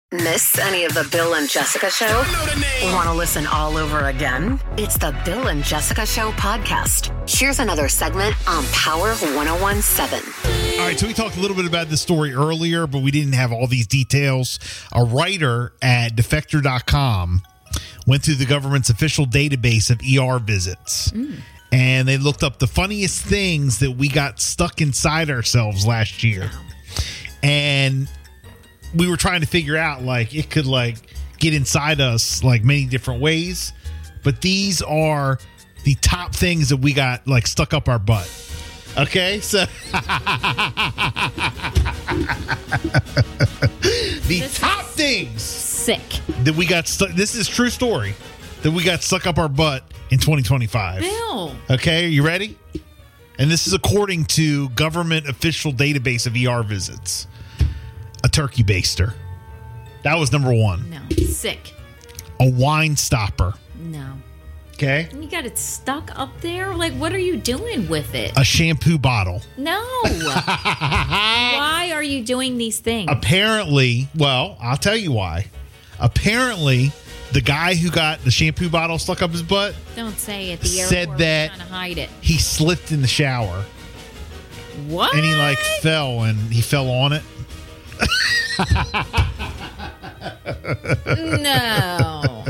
Miss any of the Bill and Jessica Show? Want to listen all over again? It's the Bill and Jessica Show podcast. Here's another segment on Power 101.7. All right, so we talked a little bit about this story earlier, but we didn't have all these details. A writer at Defector.com went through the government's official database of ER visits. And they looked up the funniest things that we got stuck inside ourselves last year. And we were trying to figure out, like, it could, like, get inside us, like, many different ways. But these are the top things that we got, like, stuck up our butt. Okay? So, the top things sick that we got stuck. This is true story that we got stuck up our butt in 2025. Bill. Okay, are you ready? And this is according to government official database of ER visits. A turkey baster. That was number one. No. Sick. A wine stopper. No. Okay. You got it stuck up there? Like, what are you doing with it? A shampoo bottle. No. Why are you doing these things? Apparently, well, I'll tell you why. Apparently, the guy who got the shampoo bottle stuck up his butt Don't say it. The said airport that trying to hide it. he slipped in the shower. What? And he, like, fell, and he fell on it. No.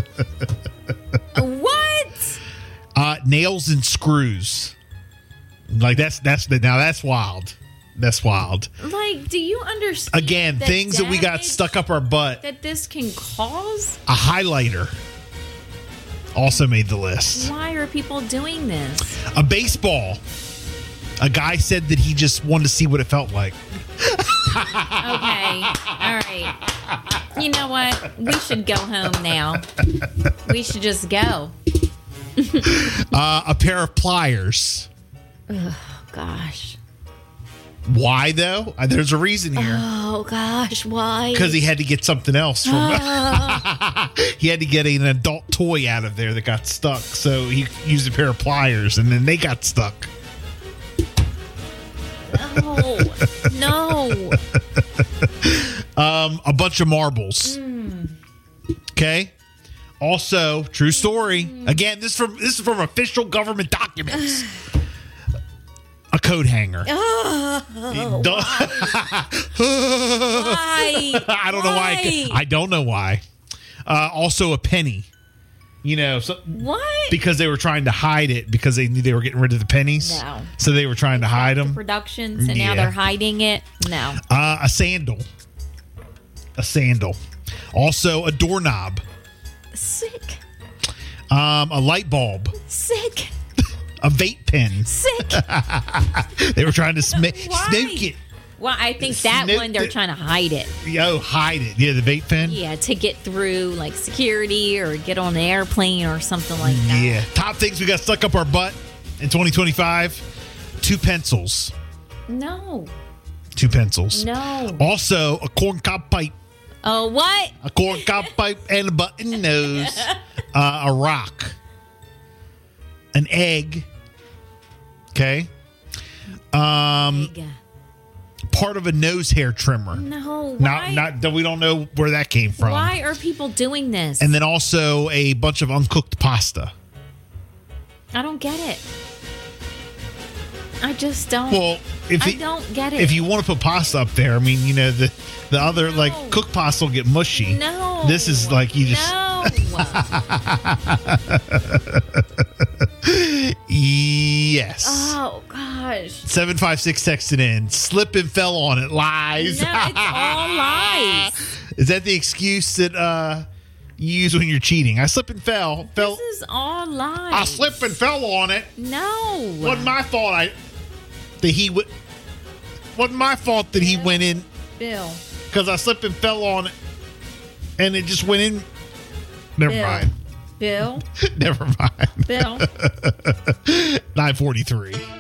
What? Nails and screws. Like, that's wild. That's wild. Like, do you understand? Again, the things that we got damage stuck up our butt. that this can cause? A highlighter also made the list. Why are people doing this? A baseball. A guy said that he just wanted to see what it felt like. Okay. All right. You know what? We should go home now. We should just go. A pair of pliers. Oh, gosh. Why, though? There's a reason here. Oh, gosh. Why? Because he had to get something else from he had to get an adult toy out of there that got stuck. So he used a pair of pliers, and then they got stuck. No. A bunch of marbles. Okay. Also, true story. Again, this is from official government documents. A coat hanger. Why? I don't know why. I don't know why. Also, a penny. You know, What? because they were trying to hide it because they knew they were getting rid of the pennies. No. So they were trying to hide them. Productions, and now Yeah. they're hiding it. No. A sandal. A sandal. Also, a doorknob. Sick. A light bulb. Sick. A vape pen. Sick. They were trying to smoke Why? it. Well, I think that Snoop one, they're it. trying to hide it. Oh, hide it. Yeah, the vape pen. Yeah, to get through, like, security or get on an airplane or something like that. Yeah. Top things we got stuck up our butt in 2025. 2 pencils. No. 2 pencils. No. Also, a corncob pipe. Oh, what? A corncob pipe and a button nose. A rock. An egg. Okay. Egg. Part of a nose hair trimmer. No. Why? Not we don't know where that came from. Why are people doing this? And then also a bunch of uncooked pasta. I don't get it. I just don't. Well, I don't get it. If you want to put pasta up there, I mean, you know, the other, like, cooked pasta will get mushy. No. This is like you just. No. Yes. Oh, gosh. 756 texted in. Slip and fell on it. Lies. No, it's all lies. Is that the excuse that you use when you're cheating? I slip and fell. This is all lies. I slipped and fell on it. No. Wasn't my fault. Wasn't my fault that he went in Bill. because I slipped and fell on it, and it just went in. Never Bill. mind. Bill. Never mind. Bill. 9:43.